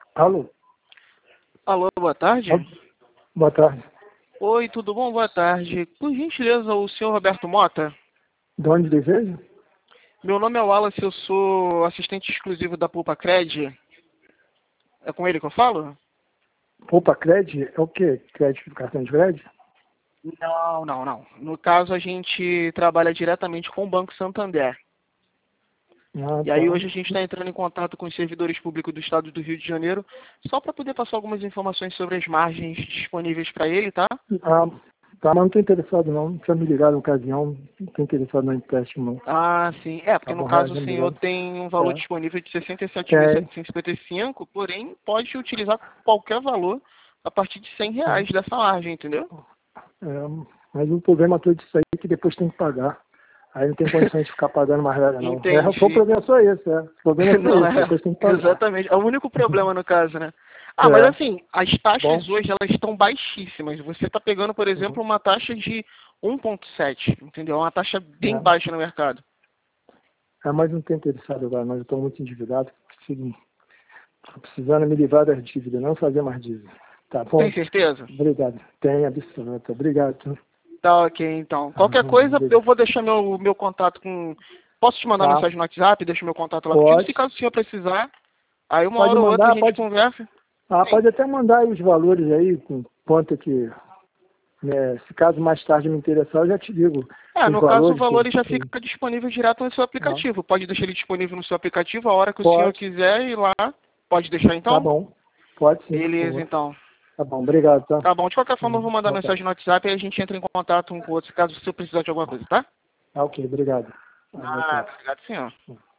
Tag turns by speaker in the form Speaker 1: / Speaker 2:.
Speaker 1: Alô?
Speaker 2: Alô, boa tarde.
Speaker 1: Boa tarde.
Speaker 2: Oi, tudo bom? Boa tarde. Por gentileza, o senhor Roberto Mota?
Speaker 1: De onde deseja?
Speaker 2: Meu nome é Wallace, eu sou assistente exclusivo da Pulpa Cred. É com ele que eu falo?
Speaker 1: Poupa Cred? É o quê? Crédito do cartão de crédito?
Speaker 2: Não. No caso, a gente trabalha diretamente com o Banco Santander.
Speaker 1: Ah,
Speaker 2: E
Speaker 1: tá.
Speaker 2: aí hoje a gente está entrando em contato com os servidores públicos do estado do Rio de Janeiro, só para poder passar algumas informações sobre as margens disponíveis para ele, tá?
Speaker 1: Ah, tá, mas não estou interessado não. Tinha me ligado na ocasião. Não estou interessado no empréstimo não.
Speaker 2: Ah, sim. É, porque
Speaker 1: Tá
Speaker 2: no
Speaker 1: bom,
Speaker 2: caso o
Speaker 1: já me
Speaker 2: senhor
Speaker 1: ligado.
Speaker 2: tem um valor
Speaker 1: É.
Speaker 2: disponível de
Speaker 1: Tem.
Speaker 2: 67.755, porém pode utilizar qualquer valor a partir de R$ 100
Speaker 1: Sim.
Speaker 2: dessa margem, entendeu?
Speaker 1: É, mas o problema todo disso aí é que depois tem que pagar. Aí não tem condições de ficar pagando mais nada não. Foi o
Speaker 2: Entendi.
Speaker 1: problema só esse, é. O problema é só
Speaker 2: Não
Speaker 1: esse,
Speaker 2: é,
Speaker 1: depois tem que pagar.
Speaker 2: exatamente. É o único problema no caso, né? Ah, mas
Speaker 1: É.
Speaker 2: assim, as
Speaker 1: Bom.
Speaker 2: taxas hoje elas estão baixíssimas. Você está pegando, por
Speaker 1: Uhum.
Speaker 2: exemplo, uma taxa de 1,7, entendeu? Uma taxa bem
Speaker 1: É.
Speaker 2: baixa no mercado.
Speaker 1: Mas não estou interessado agora, mas eu estou muito endividado. Estou precisando me livrar das dívidas, não fazer mais dívida. Tá
Speaker 2: Tem
Speaker 1: bom?
Speaker 2: certeza?
Speaker 1: Obrigado. Tem, absoluta. Obrigado.
Speaker 2: Tá ok, então. Qualquer coisa, eu
Speaker 1: Obrigado.
Speaker 2: vou deixar meu contato com. Posso te mandar
Speaker 1: Tá?
Speaker 2: mensagem no WhatsApp? Deixa meu contato lá contigo.
Speaker 1: Pode.
Speaker 2: Se caso o senhor precisar, aí uma
Speaker 1: Pode
Speaker 2: hora ou outra a
Speaker 1: mandar,
Speaker 2: gente
Speaker 1: pode.
Speaker 2: conversa. Sim.
Speaker 1: Pode até mandar aí os valores aí, com quanto que. Né, se caso mais tarde me interessar, eu já te digo
Speaker 2: É,
Speaker 1: os
Speaker 2: no caso o
Speaker 1: valores
Speaker 2: valor
Speaker 1: que.
Speaker 2: ele já fica disponível direto no seu
Speaker 1: Tá?
Speaker 2: aplicativo. Pode deixar ele disponível no seu aplicativo a hora que o senhor
Speaker 1: Pode.
Speaker 2: quiser ir lá. Pode deixar
Speaker 1: Tá
Speaker 2: então?
Speaker 1: bom. Pode sim, por
Speaker 2: Beleza,
Speaker 1: favor.
Speaker 2: então.
Speaker 1: Tá bom, obrigado, tá?
Speaker 2: Tá bom. De qualquer forma, eu vou mandar
Speaker 1: Boa tarde.
Speaker 2: mensagem no WhatsApp e a gente entra em contato um com o outro, caso você precisar de alguma coisa, tá?
Speaker 1: Ok, obrigado. Boa
Speaker 2: Nada.
Speaker 1: tarde.
Speaker 2: Obrigado, senhor.